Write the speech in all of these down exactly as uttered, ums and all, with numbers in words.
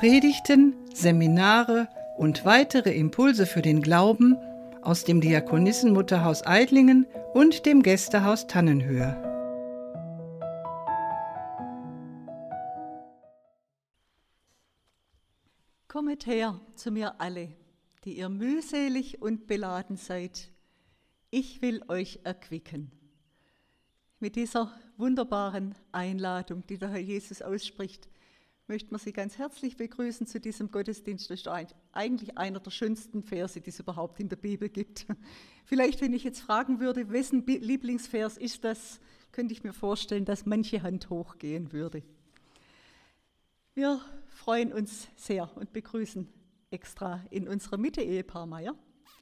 Predigten, Seminare und weitere Impulse für den Glauben aus dem Diakonissenmutterhaus Eidlingen und dem Gästehaus Tannenhöhe. Kommet her zu mir alle, die ihr mühselig und beladen seid. Ich will euch erquicken. Mit dieser wunderbaren Einladung, die der Herr Jesus ausspricht, möchten wir Sie ganz herzlich begrüßen zu diesem Gottesdienst. Das ist eigentlich einer der schönsten Verse, die es überhaupt in der Bibel gibt. Vielleicht, wenn ich jetzt fragen würde, wessen Lieblingsvers ist das, könnte ich mir vorstellen, dass manche Hand hochgehen würde. Wir freuen uns sehr und begrüßen extra in unserer Mitte Ehepaar Meier.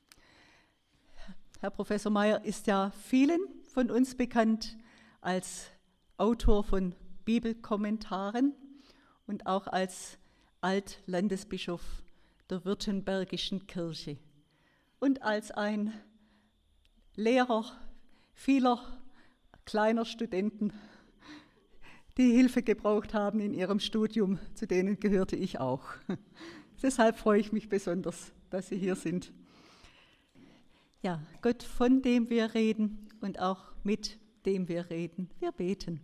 Herr Professor Meier ist ja vielen von uns bekannt als Autor von Bibelkommentaren und auch als Altlandesbischof der Württembergischen Kirche und als ein Lehrer vieler kleiner Studenten, die Hilfe gebraucht haben in ihrem Studium, zu denen gehörte ich auch. Deshalb freue ich mich besonders, dass Sie hier sind. Ja, Gott, von dem wir reden und auch mit dem wir reden, wir beten.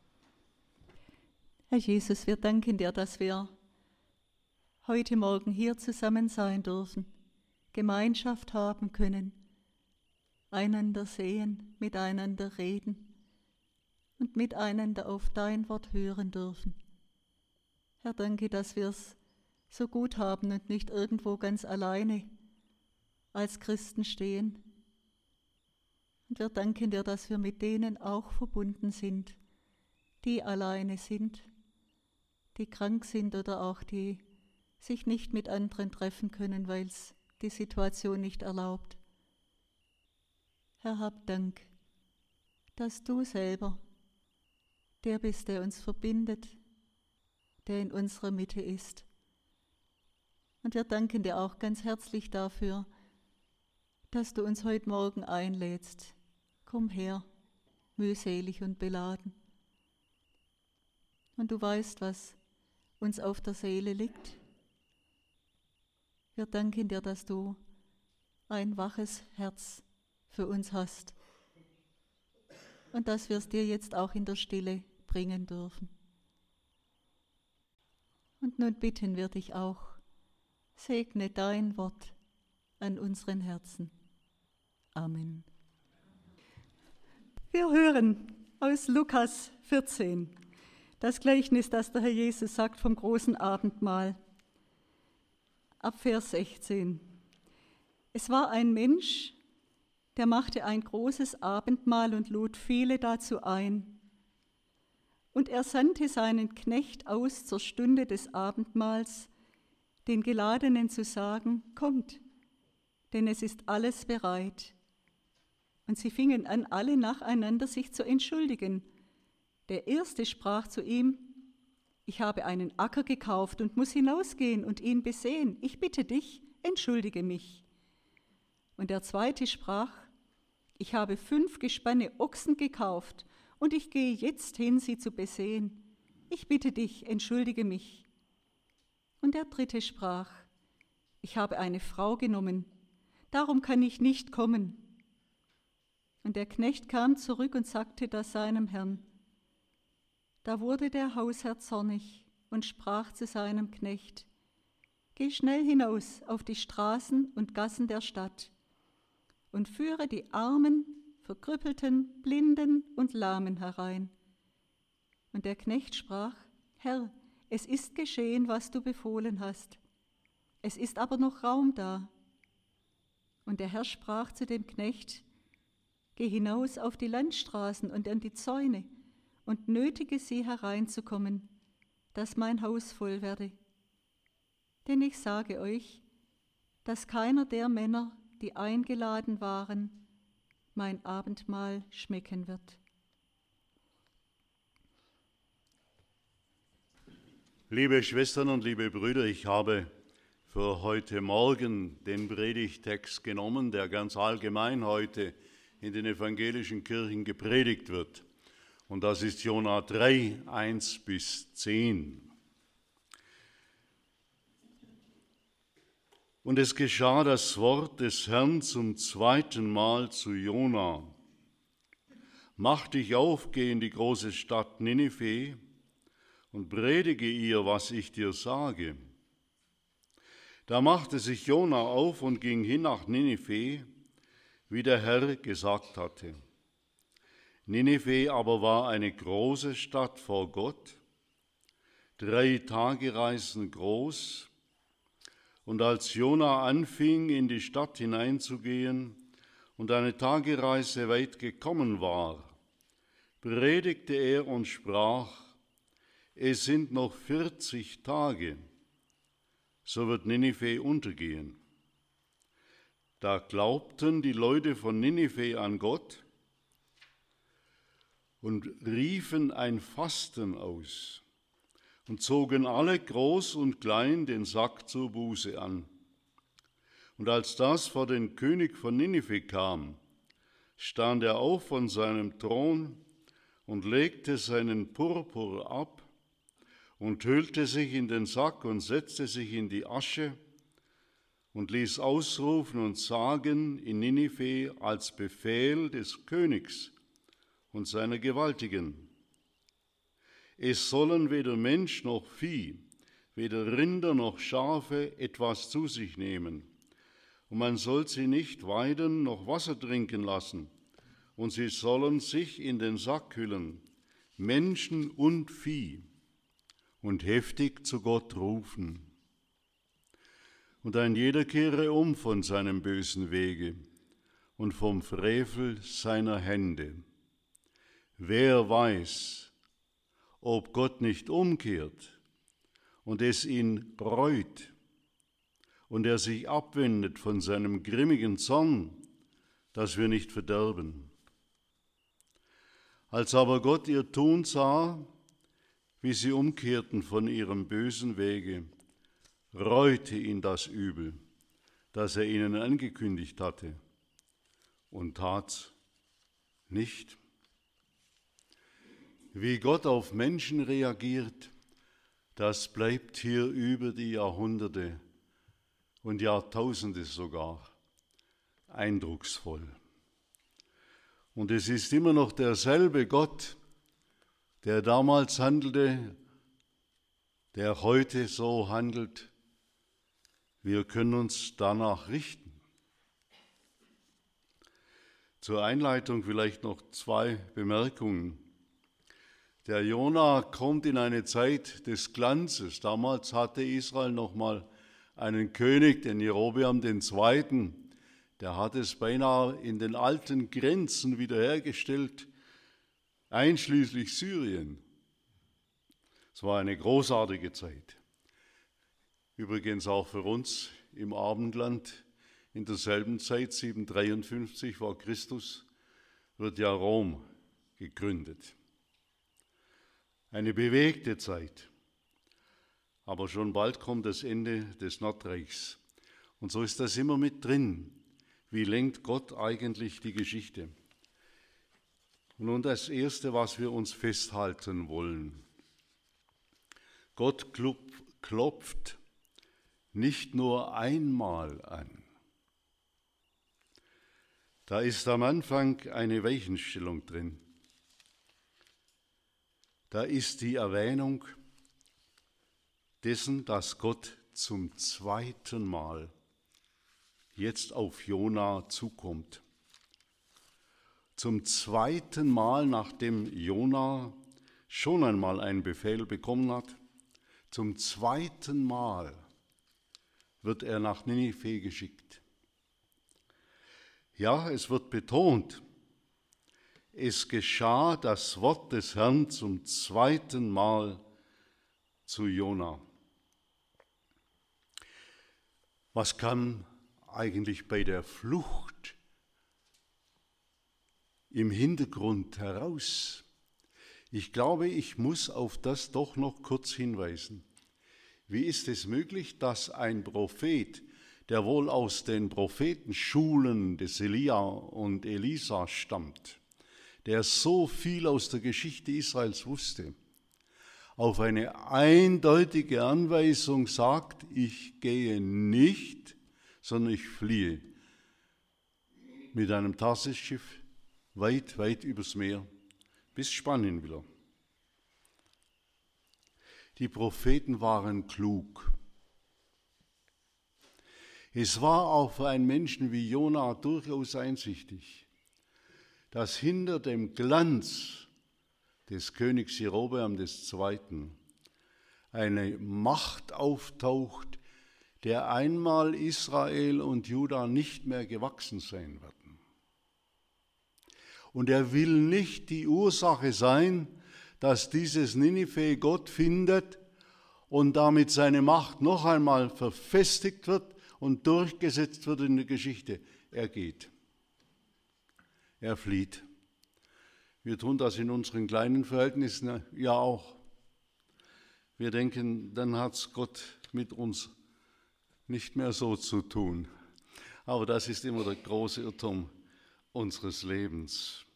Herr Jesus, wir danken dir, dass wir heute Morgen hier zusammen sein dürfen, Gemeinschaft haben können, einander sehen, miteinander reden und miteinander auf dein Wort hören dürfen. Herr, danke, dass wir es so gut haben und nicht irgendwo ganz alleine als Christen stehen. Und wir danken dir, dass wir mit denen auch verbunden sind, die alleine sind, die krank sind oder auch die sich nicht mit anderen treffen können, weil es die Situation nicht erlaubt. Herr, hab Dank, dass du selber der bist, der uns verbindet, der in unserer Mitte ist. Und wir danken dir auch ganz herzlich dafür, dass du uns heute Morgen einlädst. Komm her, mühselig und beladen. Und du weißt, was uns auf der Seele liegt. Wir danken dir, dass du ein waches Herz für uns hast und dass wir es dir jetzt auch in der Stille bringen dürfen. Und nun bitten wir dich auch, segne dein Wort an unseren Herzen. Amen. Wir hören aus Lukas vierzehn das Gleichnis, das der Herr Jesus sagt vom großen Abendmahl. Ab Vers sechzehn. Es war ein Mensch, der machte ein großes Abendmahl und lud viele dazu ein. Und er sandte seinen Knecht aus zur Stunde des Abendmahls, den Geladenen zu sagen, kommt, denn es ist alles bereit. Und sie fingen an, alle nacheinander sich zu entschuldigen. Der Erste sprach zu ihm, ich habe einen Acker gekauft und muss hinausgehen und ihn besehen. Ich bitte dich, entschuldige mich. Und der Zweite sprach, ich habe fünf Gespanne Ochsen gekauft und ich gehe jetzt hin, sie zu besehen. Ich bitte dich, entschuldige mich. Und der Dritte sprach, ich habe eine Frau genommen, darum kann ich nicht kommen. Und der Knecht kam zurück und sagte das seinem Herrn. Da wurde der Hausherr zornig und sprach zu seinem Knecht, geh schnell hinaus auf die Straßen und Gassen der Stadt und führe die Armen, Verkrüppelten, Blinden und Lahmen herein. Und der Knecht sprach, Herr, es ist geschehen, was du befohlen hast. Es ist aber noch Raum da. Und der Herr sprach zu dem Knecht, geh hinaus auf die Landstraßen und an die Zäune und nötige sie hereinzukommen, dass mein Haus voll werde. Denn ich sage euch, dass keiner der Männer, die eingeladen waren, mein Abendmahl schmecken wird. Liebe Schwestern und liebe Brüder, ich habe für heute Morgen den Predigtext genommen, der ganz allgemein heute in den evangelischen Kirchen gepredigt wird. Und das ist Jona drei, eins bis zehn. Und es geschah das Wort des Herrn zum zweiten Mal zu Jona. Mach dich auf, geh in die große Stadt Ninive und predige ihr, was ich dir sage. Da machte sich Jona auf und ging hin nach Ninive, wie der Herr gesagt hatte. Ninive aber war eine große Stadt vor Gott, drei Tagereisen groß. Und als Jona anfing, in die Stadt hineinzugehen und eine Tagereise weit gekommen war, predigte er und sprach, es sind noch vierzig Tage, so wird Ninive untergehen. Da glaubten die Leute von Ninive an Gott und riefen ein Fasten aus und zogen alle groß und klein den Sack zur Buße an. Und als das vor den König von Ninive kam, stand er auf von seinem Thron und legte seinen Purpur ab und hüllte sich in den Sack und setzte sich in die Asche und ließ ausrufen und sagen in Ninive als Befehl des Königs und seiner Gewaltigen: Es sollen weder Mensch noch Vieh, weder Rinder noch Schafe etwas zu sich nehmen, und man soll sie nicht weiden noch Wasser trinken lassen, und sie sollen sich in den Sack hüllen, Menschen und Vieh, und heftig zu Gott rufen. Und ein jeder kehre um von seinem bösen Wege und vom Frevel seiner Hände. Wer weiß, ob Gott nicht umkehrt und es ihn reut und er sich abwendet von seinem grimmigen Zorn, dass wir nicht verderben. Als aber Gott ihr Tun sah, wie sie umkehrten von ihrem bösen Wege, reute ihn das Übel, das er ihnen angekündigt hatte, und tat's nicht. Wie Gott auf Menschen reagiert, das bleibt hier über die Jahrhunderte und Jahrtausende sogar eindrucksvoll. Und es ist immer noch derselbe Gott, der damals handelte, der heute so handelt. Wir können uns danach richten. Zur Einleitung vielleicht noch zwei Bemerkungen. Der Jona kommt in eine Zeit des Glanzes. Damals hatte Israel noch mal einen König, den Jerobeam der Zweite. Der hat es beinahe in den alten Grenzen wiederhergestellt, einschließlich Syrien. Es war eine großartige Zeit. Übrigens auch für uns im Abendland in derselben Zeit, siebenhundertdreiundfünfzig vor Christus, wird ja Rom gegründet. Eine bewegte Zeit, aber schon bald kommt das Ende des Nordreichs. Und so ist das immer mit drin. Wie lenkt Gott eigentlich die Geschichte? Und nun das Erste, was wir uns festhalten wollen. Gott klopft nicht nur einmal an. Da ist am Anfang eine Weichenstellung drin. Da ist die Erwähnung dessen, dass Gott zum zweiten Mal jetzt auf Jona zukommt. Zum zweiten Mal, nachdem Jona schon einmal einen Befehl bekommen hat, zum zweiten Mal wird er nach Ninive geschickt. Ja, es wird betont, es geschah das Wort des Herrn zum zweiten Mal zu Jona. Was kam eigentlich bei der Flucht im Hintergrund heraus? Ich glaube, ich muss auf das doch noch kurz hinweisen. Wie ist es möglich, dass ein Prophet, der wohl aus den Prophetenschulen des Elia und Elisa stammt, der so viel aus der Geschichte Israels wusste, auf eine eindeutige Anweisung sagt, ich gehe nicht sondern ich fliehe mit einem Tarsis-Schiff weit, weit übers Meer bis Spanien wieder. Die Propheten waren klug. Es war auch für einen Menschen wie Jona durchaus einsichtig, dass hinter dem Glanz des Königs Jerobeam der Zweite. eine Macht auftaucht, der einmal Israel und Juda nicht mehr gewachsen sein werden. Und er will nicht die Ursache sein, dass dieses Ninive Gott findet und damit seine Macht noch einmal verfestigt wird und durchgesetzt wird in der Geschichte. Er geht. Er flieht. Wir tun das in unseren kleinen Verhältnissen ja auch. Wir denken, dann hat es Gott mit uns nicht mehr so zu tun. Aber das ist immer der große Irrtum unseres Lebens.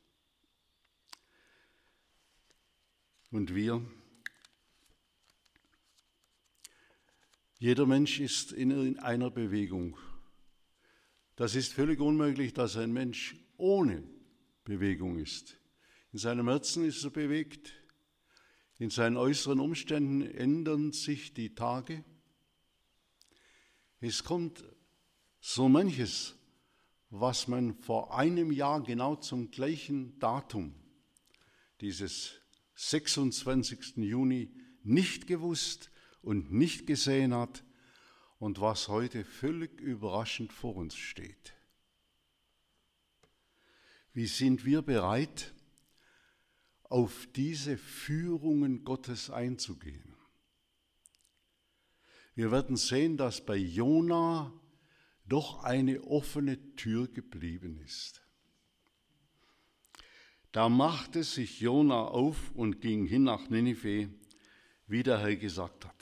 Und wir, jeder Mensch ist in einer Bewegung. Das ist völlig unmöglich, dass ein Mensch ohne Bewegung ist. In seinem Herzen ist er bewegt, in seinen äußeren Umständen ändern sich die Tage. Es kommt so manches, was man vor einem Jahr genau zum gleichen Datum, dieses sechsundzwanzigsten Juni, nicht gewusst und nicht gesehen hat und was heute völlig überraschend vor uns steht. Wie sind wir bereit, auf diese Führungen Gottes einzugehen? Wir werden sehen, dass bei Jona doch eine offene Tür geblieben ist. Da machte sich Jona auf und ging hin nach Ninive, wie der Herr gesagt hatte.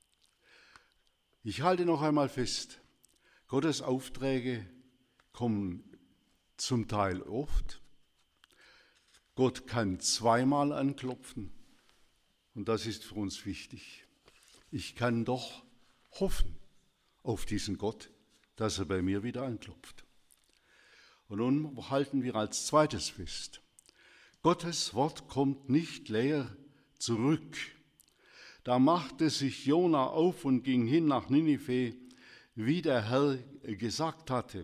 Ich halte noch einmal fest, Gottes Aufträge kommen zum Teil oft. Gott kann zweimal anklopfen und das ist für uns wichtig. Ich kann doch hoffen auf diesen Gott, dass er bei mir wieder anklopft. Und nun halten wir als zweites fest, Gottes Wort kommt nicht leer zurück. Da machte sich Jona auf und ging hin nach Ninive, wie der Herr gesagt hatte.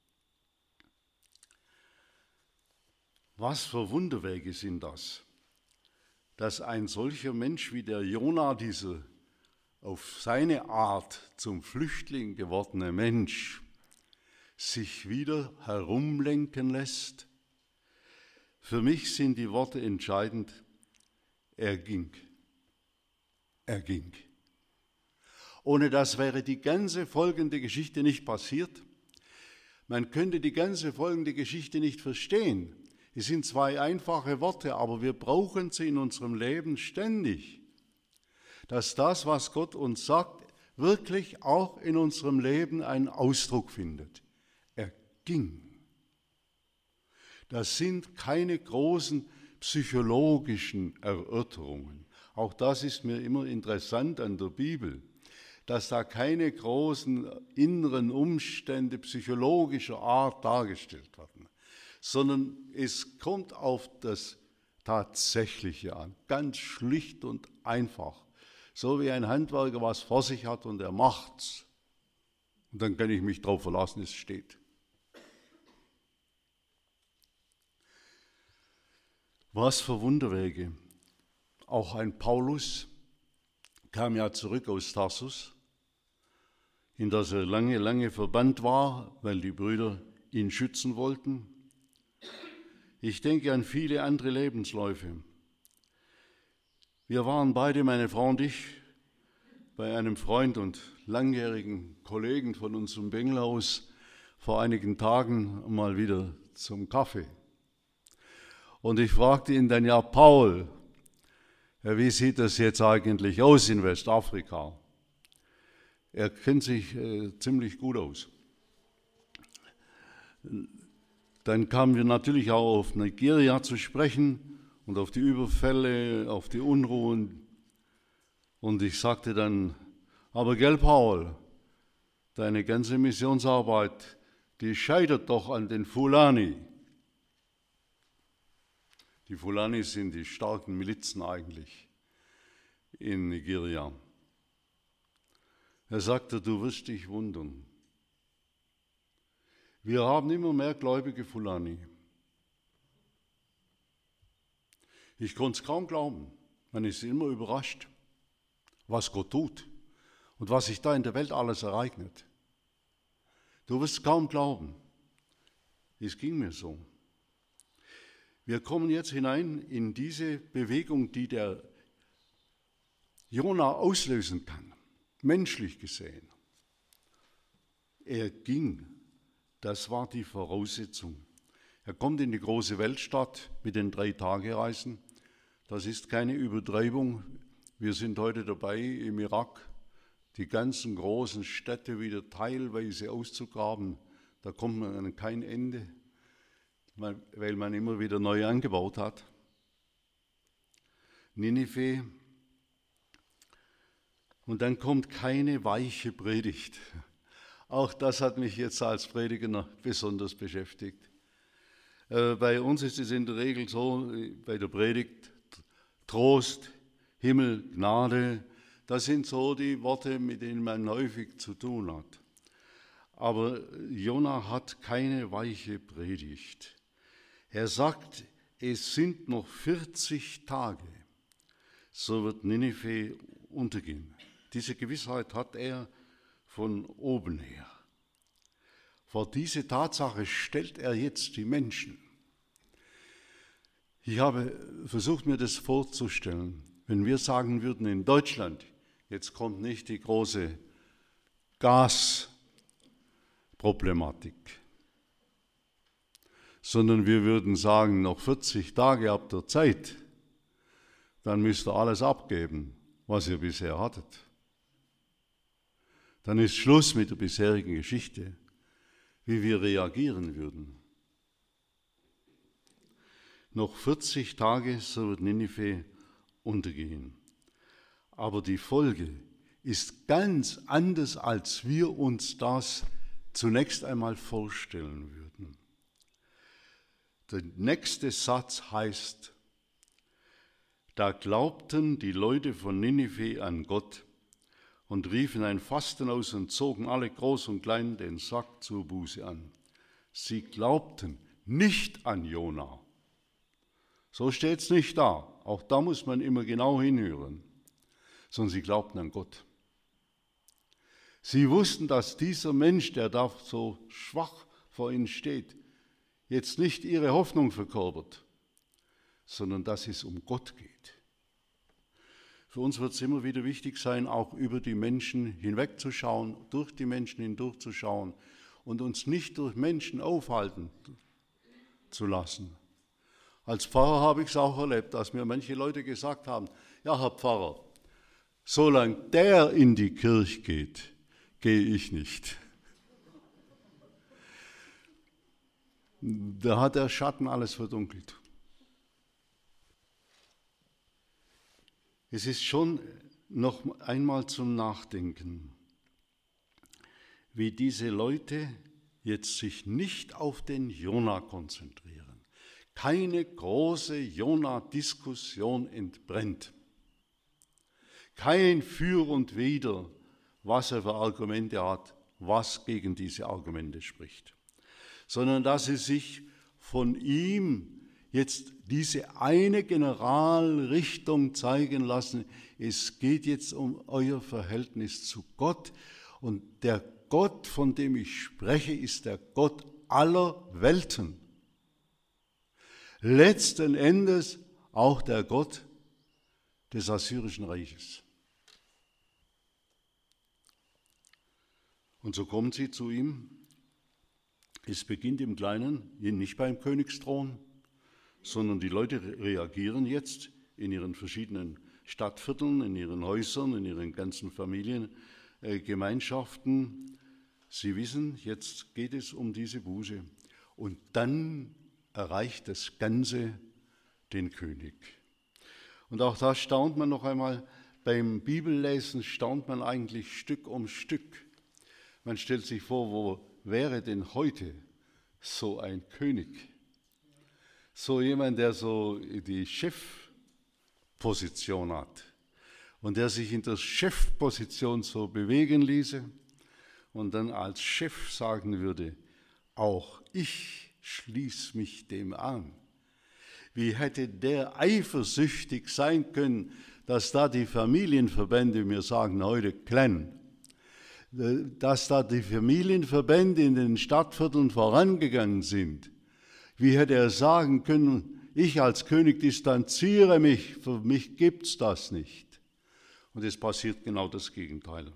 Was für Wunderwege sind das, dass ein solcher Mensch wie der Jona, dieser auf seine Art zum Flüchtling gewordene Mensch, sich wieder herumlenken lässt. Für mich sind die Worte entscheidend. Er ging. Er ging. Ohne das wäre die ganze folgende Geschichte nicht passiert. Man könnte die ganze folgende Geschichte nicht verstehen. Es sind zwei einfache Worte, aber wir brauchen sie in unserem Leben ständig. Dass das, was Gott uns sagt, wirklich auch in unserem Leben einen Ausdruck findet. Er ging. Das sind keine großen psychologischen Erörterungen. Auch das ist mir immer interessant an der Bibel, dass da keine großen inneren Umstände psychologischer Art dargestellt werden, sondern es kommt auf das Tatsächliche an, ganz schlicht und einfach. So wie ein Handwerker was vor sich hat und er macht's. Und dann kann ich mich darauf verlassen, es steht. Was für Wunderwege. Auch ein Paulus kam ja zurück aus Tarsus, in das er lange, lange verbannt war, weil die Brüder ihn schützen wollten. Ich denke an viele andere Lebensläufe. Wir waren beide, meine Frau und ich, bei einem Freund und langjährigen Kollegen von unserem Bengelhaus vor einigen Tagen mal wieder zum Kaffee. Und ich fragte ihn dann, ja Paul, ja, wie sieht das jetzt eigentlich aus in Westafrika? Er kennt sich äh, ziemlich gut aus. Dann kamen wir natürlich auch auf Nigeria zu sprechen und auf die Überfälle, auf die Unruhen. Und ich sagte dann, aber gell Paul, deine ganze Missionsarbeit, die scheitert doch an den Fulani. Die Fulani sind die starken Milizen eigentlich in Nigeria. Er sagte, du wirst dich wundern. Wir haben immer mehr gläubige Fulani. Ich konnte es kaum glauben. Man ist immer überrascht, was Gott tut und was sich da in der Welt alles ereignet. Du wirst kaum glauben. Es ging mir so. Wir kommen jetzt hinein in diese Bewegung, die der Jona auslösen kann, menschlich gesehen. Er ging, das war die Voraussetzung. Er kommt in die große Weltstadt mit den drei Tagereisen. Das ist keine Übertreibung. Wir sind heute dabei, im Irak die ganzen großen Städte wieder teilweise auszugraben. Da kommt man an kein Ende, weil man immer wieder neu angebaut hat. Ninive. Und dann kommt keine weiche Predigt. Auch das hat mich jetzt als Prediger besonders beschäftigt. Bei uns ist es in der Regel so, bei der Predigt, Trost, Himmel, Gnade, das sind so die Worte, mit denen man häufig zu tun hat. Aber Jona hat keine weiche Predigt. Er sagt, es sind noch vierzig Tage, so wird Ninive untergehen. Diese Gewissheit hat er von oben her. Vor diese Tatsache stellt er jetzt die Menschen. Ich habe versucht, mir das vorzustellen, wenn wir sagen würden in Deutschland, jetzt kommt nicht die große Gasproblematik, sondern wir würden sagen, noch vierzig Tage habt ihr Zeit, dann müsst ihr alles abgeben, was ihr bisher hattet. Dann ist Schluss mit der bisherigen Geschichte, wie wir reagieren würden. Noch vierzig Tage, so wird Ninive untergehen. Aber die Folge ist ganz anders, als wir uns das zunächst einmal vorstellen würden. Der nächste Satz heißt, da glaubten die Leute von Ninive an Gott und riefen ein Fasten aus und zogen alle groß und klein den Sack zur Buße an. Sie glaubten nicht an Jona. So steht es nicht da. Auch da muss man immer genau hinhören. Sondern sie glaubten an Gott. Sie wussten, dass dieser Mensch, der da so schwach vor ihnen steht, jetzt nicht ihre Hoffnung verkörpert, sondern dass es um Gott geht. Für uns wird es immer wieder wichtig sein, auch über die Menschen hinwegzuschauen, durch die Menschen hindurchzuschauen und uns nicht durch Menschen aufhalten zu lassen. Als Pfarrer habe ich es auch erlebt, dass mir manche Leute gesagt haben, ja, Herr Pfarrer, solange der in die Kirche geht, gehe ich nicht. Da hat der Schatten alles verdunkelt. Es ist schon noch einmal zum Nachdenken, wie diese Leute jetzt sich nicht auf den Jona konzentrieren. Keine große Jona-Diskussion entbrennt. Kein Für und Wider, was er für Argumente hat, was gegen diese Argumente spricht. Sondern dass sie sich von ihm jetzt diese eine Generalrichtung zeigen lassen. Es geht jetzt um euer Verhältnis zu Gott. Und der Gott, von dem ich spreche, ist der Gott aller Welten. Letzten Endes auch der Gott des Assyrischen Reiches. Und so kommen sie zu ihm. Es beginnt im Kleinen, nicht beim Königsthron, sondern die Leute reagieren jetzt in ihren verschiedenen Stadtvierteln, in ihren Häusern, in ihren ganzen Familiengemeinschaften. Sie wissen, jetzt geht es um diese Buße. Und dann erreicht das Ganze den König. Und auch da staunt man noch einmal, beim Bibellesen staunt man eigentlich Stück um Stück. Man stellt sich vor, wo wäre denn heute so ein König? So jemand, der so die Chefposition hat und der sich in der Chefposition so bewegen ließe und dann als Chef sagen würde, auch ich schließe mich dem an. Wie hätte der eifersüchtig sein können, dass da die Familienverbände, wir sagen heute Clan, dass da die Familienverbände in den Stadtvierteln vorangegangen sind. Wie hätte er sagen können, ich als König distanziere mich, für mich gibt es das nicht. Und es passiert genau das Gegenteil.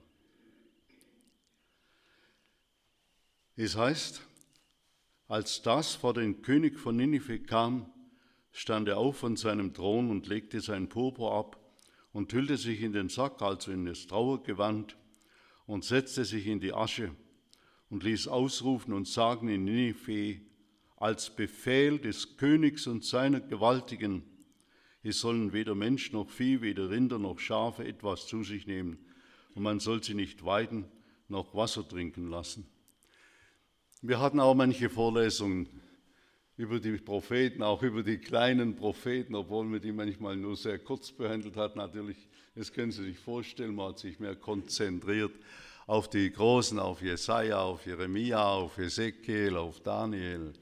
Es heißt, als das vor den König von Ninive kam, stand er auf von seinem Thron und legte sein Purpur ab und hüllte sich in den Sack, also in das Trauergewand, und setzte sich in die Asche und ließ ausrufen und sagen in Ninive als Befehl des Königs und seiner Gewaltigen, es sollen weder Mensch noch Vieh, weder Rinder noch Schafe etwas zu sich nehmen, und man soll sie nicht weiden noch Wasser trinken lassen. Wir hatten auch manche Vorlesungen über die Propheten, auch über die kleinen Propheten, obwohl wir die manchmal nur sehr kurz behandelt hat. Natürlich, das können Sie sich vorstellen, man hat sich mehr konzentriert auf die Großen, auf Jesaja, auf Jeremia, auf Ezekiel, auf Daniel.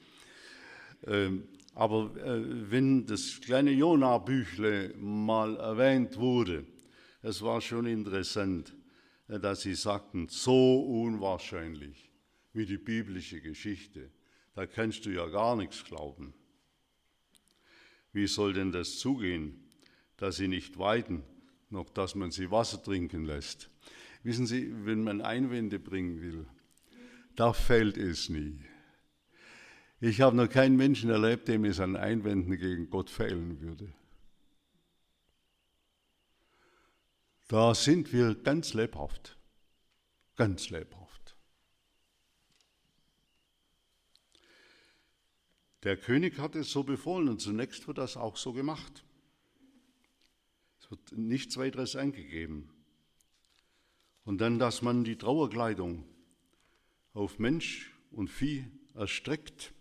Aber wenn das kleine Jona-Büchle mal erwähnt wurde, es war schon interessant, dass Sie sagten, so unwahrscheinlich wie die biblische Geschichte. Da kannst du ja gar nichts glauben. Wie soll denn das zugehen, dass sie nicht weiden, noch dass man sie Wasser trinken lässt? Wissen Sie, wenn man Einwände bringen will, da fällt es nie. Ich habe noch keinen Menschen erlebt, dem es an Einwänden gegen Gott fehlen würde. Da sind wir ganz lebhaft, ganz lebhaft. Der König hat es so befohlen und zunächst wird das auch so gemacht. Es wird nichts weiteres eingegeben. Und dann, dass man die Trauerkleidung auf Mensch und Vieh erstreckt.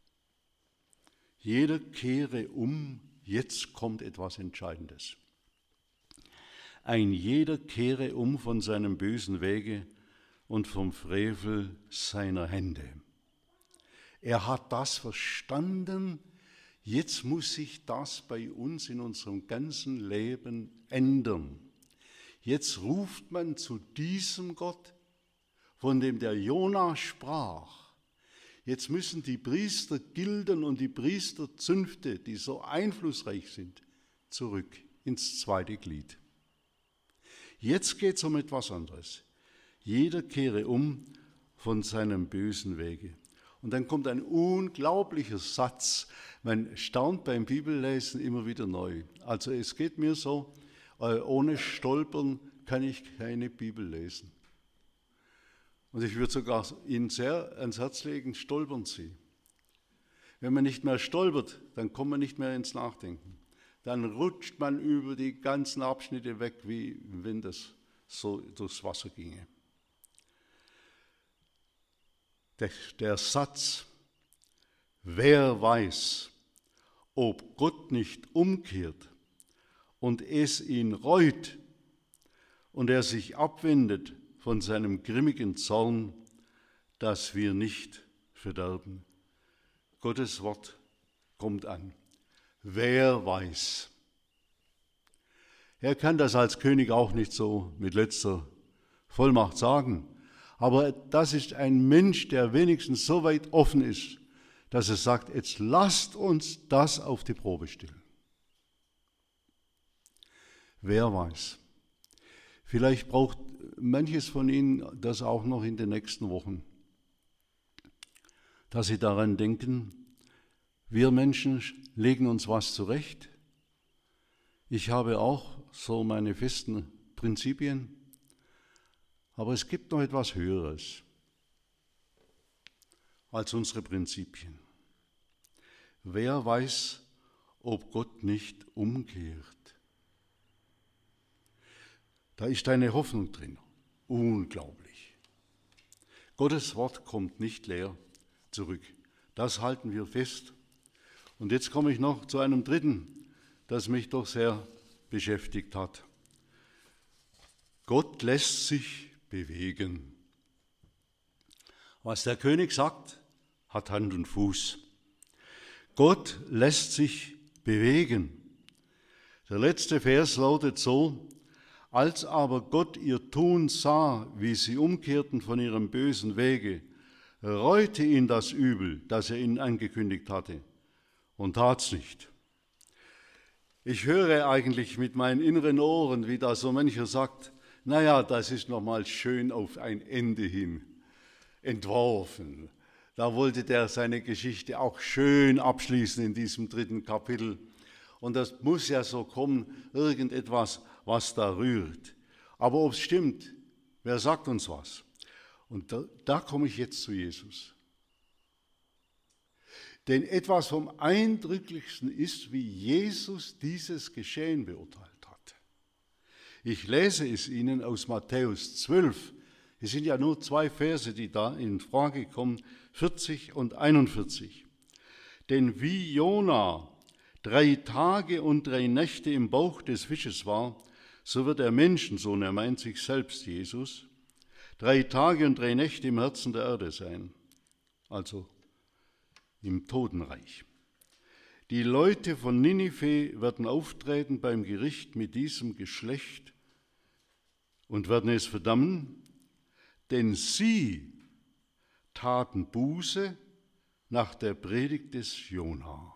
Jeder kehre um, jetzt kommt etwas Entscheidendes. Ein jeder kehre um von seinem bösen Wege und vom Frevel seiner Hände. Er hat das verstanden, jetzt muss sich das bei uns in unserem ganzen Leben ändern. Jetzt ruft man zu diesem Gott, von dem der Jona sprach. Jetzt müssen die Priestergilden und die Priesterzünfte, die so einflussreich sind, zurück ins zweite Glied. Jetzt geht es um etwas anderes. Jeder kehre um von seinem bösen Wege. Und dann kommt ein unglaublicher Satz. Man staunt beim Bibellesen immer wieder neu. Also es geht mir so, ohne Stolpern kann ich keine Bibel lesen. Und ich würde sogar Ihnen sehr ans Herz legen, stolpern Sie. Wenn man nicht mehr stolpert, dann kommt man nicht mehr ins Nachdenken. Dann rutscht man über die ganzen Abschnitte weg, wie wenn das so durchs Wasser ginge. Der, der Satz, wer weiß, ob Gott nicht umkehrt und es ihn reut und er sich abwendet von seinem grimmigen Zorn, dass wir nicht verderben. Gottes Wort kommt an. Wer weiß. Er kann das als König auch nicht so mit letzter Vollmacht sagen. Aber das ist ein Mensch, der wenigstens so weit offen ist, dass er sagt, jetzt lasst uns das auf die Probe stellen. Wer weiß. Vielleicht braucht manches von Ihnen das auch noch in den nächsten Wochen, dass Sie daran denken, wir Menschen legen uns was zurecht. Ich habe auch so meine festen Prinzipien. Aber es gibt noch etwas Höheres als unsere Prinzipien. Wer weiß, ob Gott nicht umkehrt? Da ist eine Hoffnung drin. Unglaublich. Gottes Wort kommt nicht leer zurück. Das halten wir fest. Und jetzt komme ich noch zu einem dritten, das mich doch sehr beschäftigt hat. Gott lässt sich bewegen. Was der König sagt, hat Hand und Fuß. Gott lässt sich bewegen. Der letzte Vers lautet so: Als aber Gott ihr Tun sah, wie sie umkehrten von ihrem bösen Wege, reute ihn das Übel, das er ihnen angekündigt hatte, und tat's nicht. Ich höre eigentlich mit meinen inneren Ohren, wie da so mancher sagt, naja, das ist nochmal schön auf ein Ende hin entworfen. Da wollte der seine Geschichte auch schön abschließen in diesem dritten Kapitel. Und das muss ja so kommen, irgendetwas, was da rührt. Aber ob es stimmt, wer sagt uns was? Und da, da komme ich jetzt zu Jesus. Denn etwas vom Eindrücklichsten ist, wie Jesus dieses Geschehen beurteilt hat. Ich lese es Ihnen aus Matthäus zwölf. Es sind ja nur zwei Verse, die da in Frage kommen, vierzig und einundvierzig. Denn wie Jona drei Tage und drei Nächte im Bauch des Fisches war, so wird der Menschensohn, er meint sich selbst, Jesus, drei Tage und drei Nächte im Herzen der Erde sein, also im Totenreich. Die Leute von Ninive werden auftreten beim Gericht mit diesem Geschlecht und werden es verdammen, denn sie taten Buße nach der Predigt des Jona.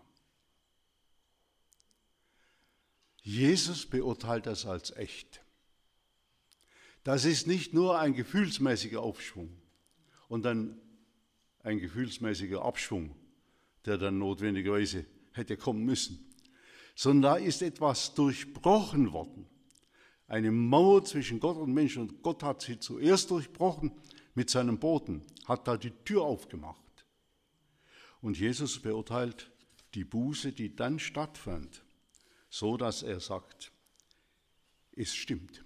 Jesus beurteilt das als echt. Das ist nicht nur ein gefühlsmäßiger Aufschwung und dann ein gefühlsmäßiger Abschwung, der dann notwendigerweise hätte kommen müssen, sondern da ist etwas durchbrochen worden. Eine Mauer zwischen Gott und Menschen, und Gott hat sie zuerst durchbrochen mit seinem Boten, hat da die Tür aufgemacht. Und Jesus beurteilt die Buße, die dann stattfand, so dass er sagt, es stimmt.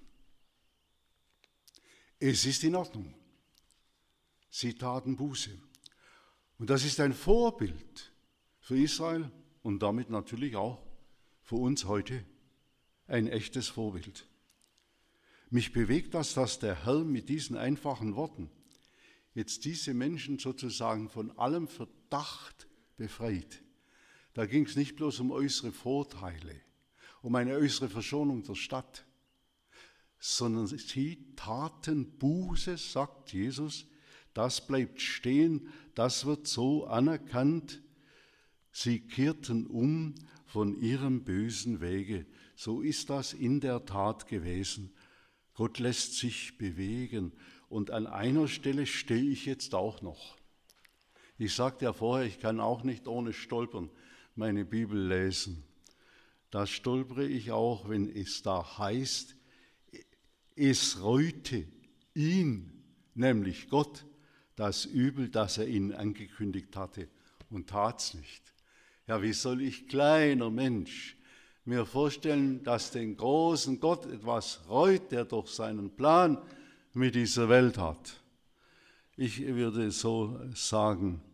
Es ist in Ordnung. Sie taten Buße. Und das ist ein Vorbild für Israel und damit natürlich auch für uns heute ein echtes Vorbild. Mich bewegt das, dass der Herr mit diesen einfachen Worten jetzt diese Menschen sozusagen von allem Verdacht befreit. Da ging es nicht bloß um äußere Vorteile, um eine äußere Verschonung der Stadt, sondern sie taten Buße, sagt Jesus, das bleibt stehen, das wird so anerkannt. Sie kehrten um von ihrem bösen Wege. So ist das in der Tat gewesen. Gott lässt sich bewegen. Und an einer Stelle stehe ich jetzt auch noch. Ich sagte ja vorher, ich kann auch nicht ohne Stolpern meine Bibel lesen. Da stolpere ich auch, wenn es da heißt, es reute ihn, nämlich Gott, das Übel, das er ihnen angekündigt hatte, und tat's nicht. Ja, wie soll ich, kleiner Mensch, mir vorstellen, dass den großen Gott etwas reut, der doch seinen Plan mit dieser Welt hat? Ich würde so sagen,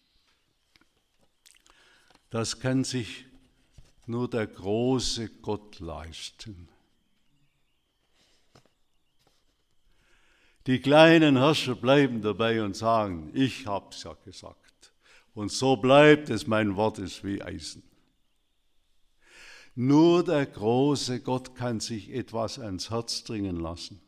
das kann sich nur der große Gott leisten. Die kleinen Herrscher bleiben dabei und sagen, ich hab's ja gesagt. Und so bleibt es, mein Wort ist wie Eisen. Nur der große Gott kann sich etwas ans Herz dringen lassen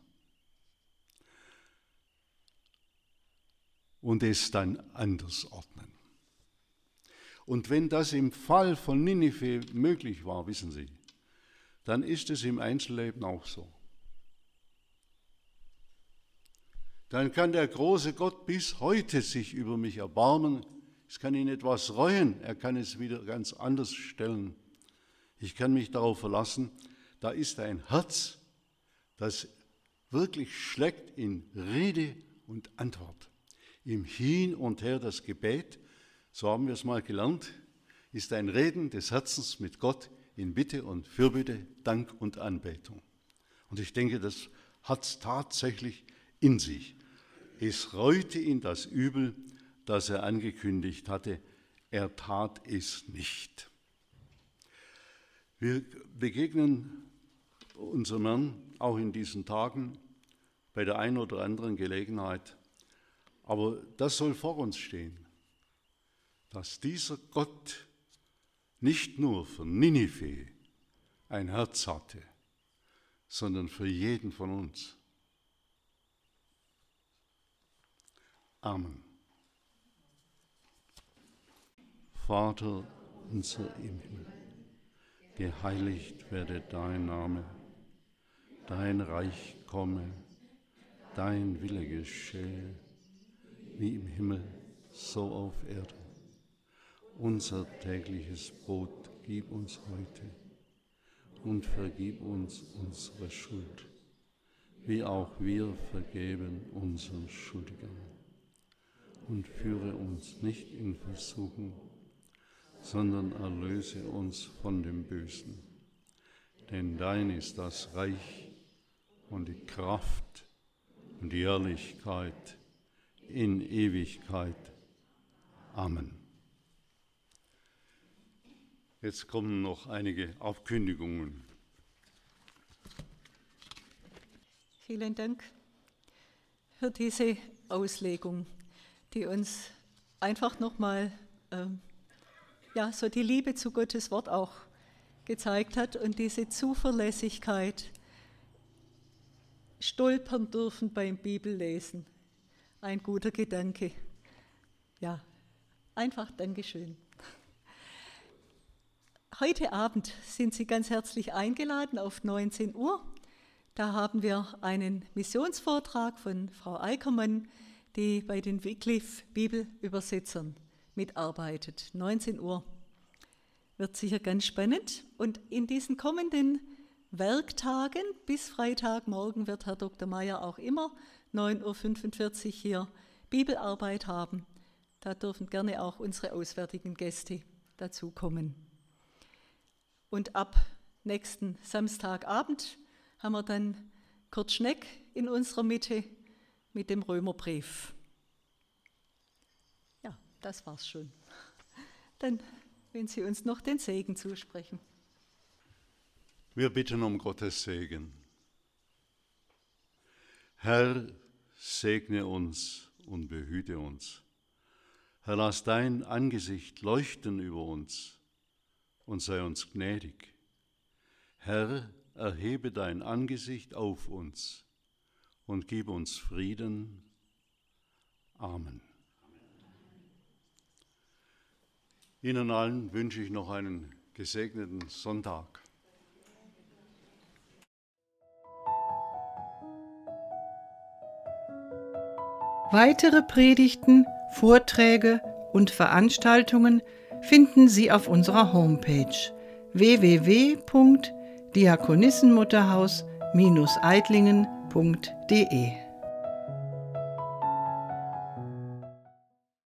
und es dann anders ordnen. Und wenn das im Fall von Ninive möglich war, wissen Sie, dann ist es im Einzelleben auch so. Dann kann der große Gott bis heute sich über mich erbarmen. Es kann ihn etwas reuen, er kann es wieder ganz anders stellen. Ich kann mich darauf verlassen, da ist ein Herz, das wirklich schlägt in Rede und Antwort. Im Hin und Her das Gebet, so haben wir es mal gelernt, ist ein Reden des Herzens mit Gott in Bitte und Fürbitte, Dank und Anbetung. Und ich denke, das hat es tatsächlich in sich. Es reute ihn das Übel, das er angekündigt hatte. Er tat es nicht. Wir begegnen unserem Herrn auch in diesen Tagen bei der einen oder anderen Gelegenheit. Aber das soll vor uns stehen, dass dieser Gott nicht nur für Ninive ein Herz hatte, sondern für jeden von uns. Amen. Vater unser im Himmel, geheiligt werde dein Name, dein Reich komme, dein Wille geschehe, wie im Himmel, so auf Erden. Unser tägliches Brot gib uns heute und vergib uns unsere Schuld, wie auch wir vergeben unseren Schuldigern. Und führe uns nicht in Versuchung, sondern erlöse uns von dem Bösen. Denn dein ist das Reich und die Kraft und die Herrlichkeit in Ewigkeit. Amen. Jetzt kommen noch einige Ankündigungen. Vielen Dank für diese Auslegung, die uns einfach nochmal ähm, ja, so die Liebe zu Gottes Wort auch gezeigt hat und diese Zuverlässigkeit, stolpern dürfen beim Bibellesen. Ein guter Gedanke. Ja, einfach Dankeschön. Heute Abend sind Sie ganz herzlich eingeladen auf neunzehn Uhr. Da haben wir einen Missionsvortrag von Frau Eickermann, die bei den Wycliffe Bibelübersetzern mitarbeitet. neunzehn Uhr wird sicher ganz spannend. Und in diesen kommenden Werktagen bis Freitagmorgen wird Herr Doktor Meier auch immer neun Uhr fünfundvierzig hier Bibelarbeit haben. Da dürfen gerne auch unsere auswärtigen Gäste dazukommen. Und ab nächsten Samstagabend haben wir dann Kurt Schneck in unserer Mitte mit dem Römerbrief. Ja, das war's schon. Dann, wenn Sie uns noch den Segen zusprechen. Wir bitten um Gottes Segen. Herr, segne uns und behüte uns. Herr, lass dein Angesicht leuchten über uns und sei uns gnädig. Herr, erhebe dein Angesicht auf uns und gib uns Frieden. Amen. Ihnen allen wünsche ich noch einen gesegneten Sonntag. Weitere Predigten, Vorträge und Veranstaltungen finden Sie auf unserer Homepage w w w punkt diakonissenmutterhaus Bindestrich eidlingen punkt de.